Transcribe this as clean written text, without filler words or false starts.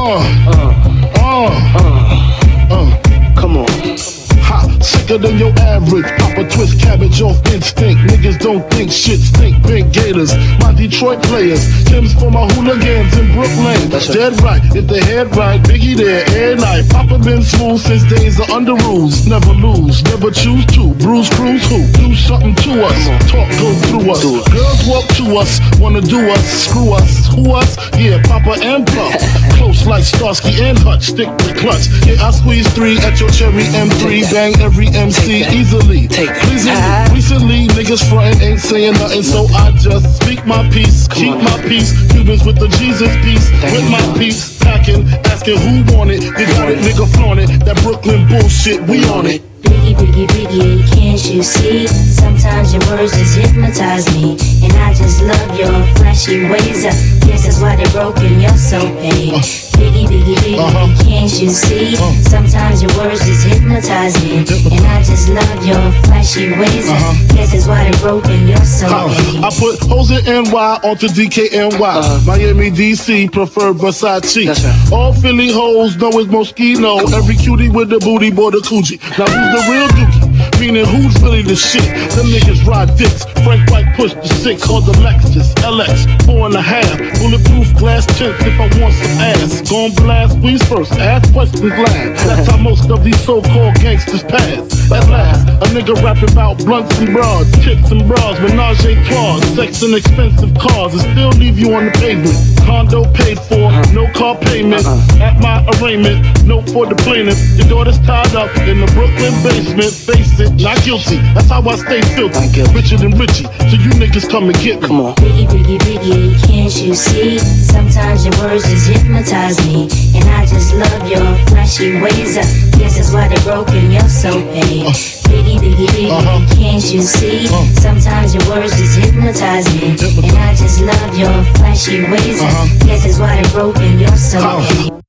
Come on. Ha, sicker than your average. Papa twist cabbage off instinct. Niggas don't think shit stink. Big Gators, my Detroit players. Tim's for my hooligans in Brooklyn. That's Dead right, if they head right, Biggie there, air night. Papa been smooth since days of under rules. Never lose, never choose to. Bruise, cruise, who? Do something to us. Talk, go through us. Girls walk to us, wanna do us, screw us. Who us? Yeah, Papa and Puff. Close like Starsky and Hutch, stick the clutch. Yeah, I squeeze 3 at your cherry M3. Bang every MC easily. Recently, niggas frontin' ain't saying nothing, so I just speak my peace, keep my peace. Cubans with the Jesus peace, with my peace. Packing, asking who want it. You got it, nigga, flaunt it. That Brooklyn bullshit, we on it. Biggie, Biggie, Biggie, can't you see? Sometimes your words just hypnotize me. And I just love your flashy ways. Guess that's why they're broken, you're so paid. Biggie, Biggie, Biggie, can't you see? Sometimes your words just hypnotize me. And I just love your flashy ways. Guess that's why they're broken, you're so paid. I put hoes in NY onto DKNY. Miami, DC, prefer Versace. Right. All Philly hoes know it's Moschino. Every cutie with the booty, boy, the coochie. Now who's the real dookie? Meaning who's really the shit? Them niggas ride dicks. Frank White pushed the 6 or the Lexus LX 4.5. Bulletproof glass tints if I want some ass. Gon' blast squeeze first, ask questions last. That's how most of these so-called gangsters pass. At last, a nigga rapping about blunts and bras, chicks and bras, menage a trois, sex and expensive cars, and still leave you on the pavement. Condo paid for, no car payment. At my arraignment, note for the plaintiff. Your daughter's tied up in the Brooklyn basement. Face it, not guilty. That's how I stay filthy. Richer than Richie, so you niggas come and get me. Come on. Biggie, Biggie, Biggie, can't you see? Sometimes your words just hypnotize me. And I just love your flashy ways. Guess that's why they're broken, you're so paid. Biggie, Biggie, Biggie, can't you see? Sometimes your words just hypnotize me. And I just love your flashy ways. Guess that's why they're broken, you're so paid.